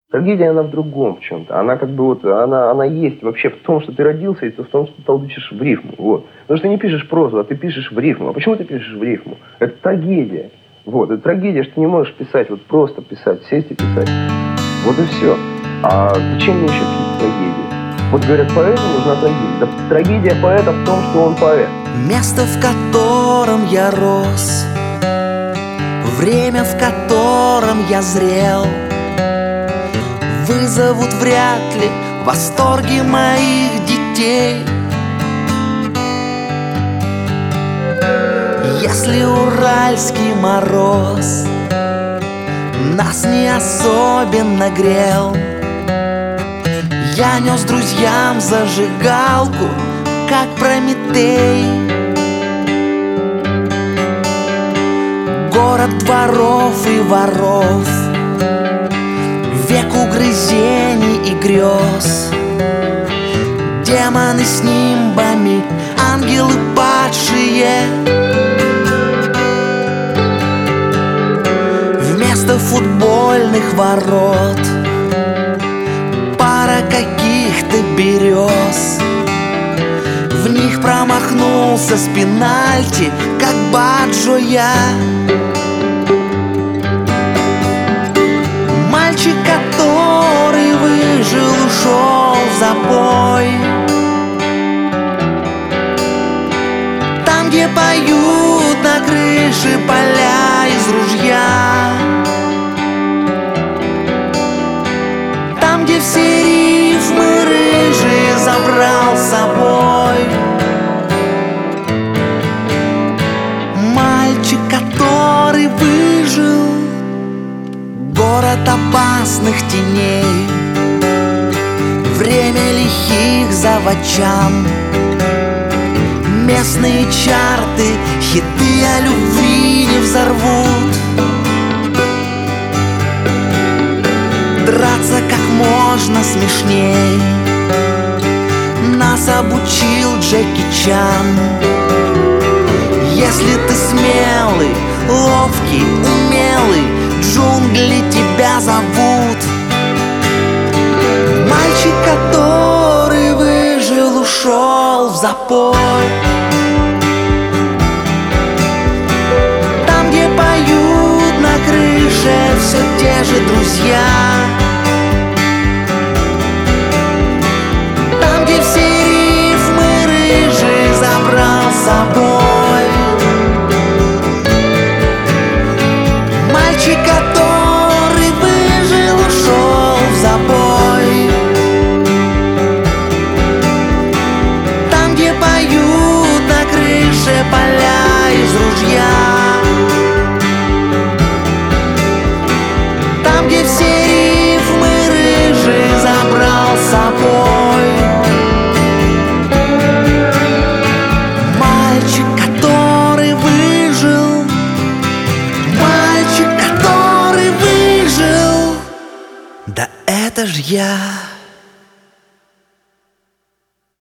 Трагедия, она в другом в чем-то. Она как бы вот, она есть вообще в том, что ты родился, и в том, что ты толдычишь в рифму. Вот. Потому что ты не пишешь прозу, а ты пишешь в рифму. А почему ты пишешь в рифму? Это трагедия. Вот. Это трагедия, что ты не можешь писать, вот просто писать, сесть и писать. Вот и все. А зачем мне еще какие-то трагедии? Вот говорят, поэту нужна трагедия. Да, трагедия поэта в том, что он поэт. Место, в котором я рос, время, в котором я зрел, вызовут вряд ли восторги моих детей. Если уральский мороз нас не особенно грел, я нес друзьям зажигалку, как Прометей. Город дворов и воров, век угрызений и грез, демоны с нимбами, ангелы падшие. Вместо футбольных ворот пара каких-то берез. В них промахнулся с пенальти, как Баджо я. Мальчик, который выжил, ушел в запой. Там, где поют на крыше поля из ружья, там, где все рифмы рыжие забрал с собой. Мальчик, который выжил, город опасных теней, время лихих заводчан, местные чарты, хиты о любви не взорвут. Драться как можно смешней нас обучил Джеки Чан. Если ты смелый, ловкий, умелый, джунгли тебя зовут. Мальчик, который выжил, ушел в запой. Там, где поют на крыше все те же друзья, там, где все рифмы рыжие забрал с собой. Мальчик, который выжил, ушел в запой. Там, где поют на крыше поля из ружья, там, где все рифмы рыжие забрал с собой. Мальчик, который выжил, мальчик, который выжил, да это ж я.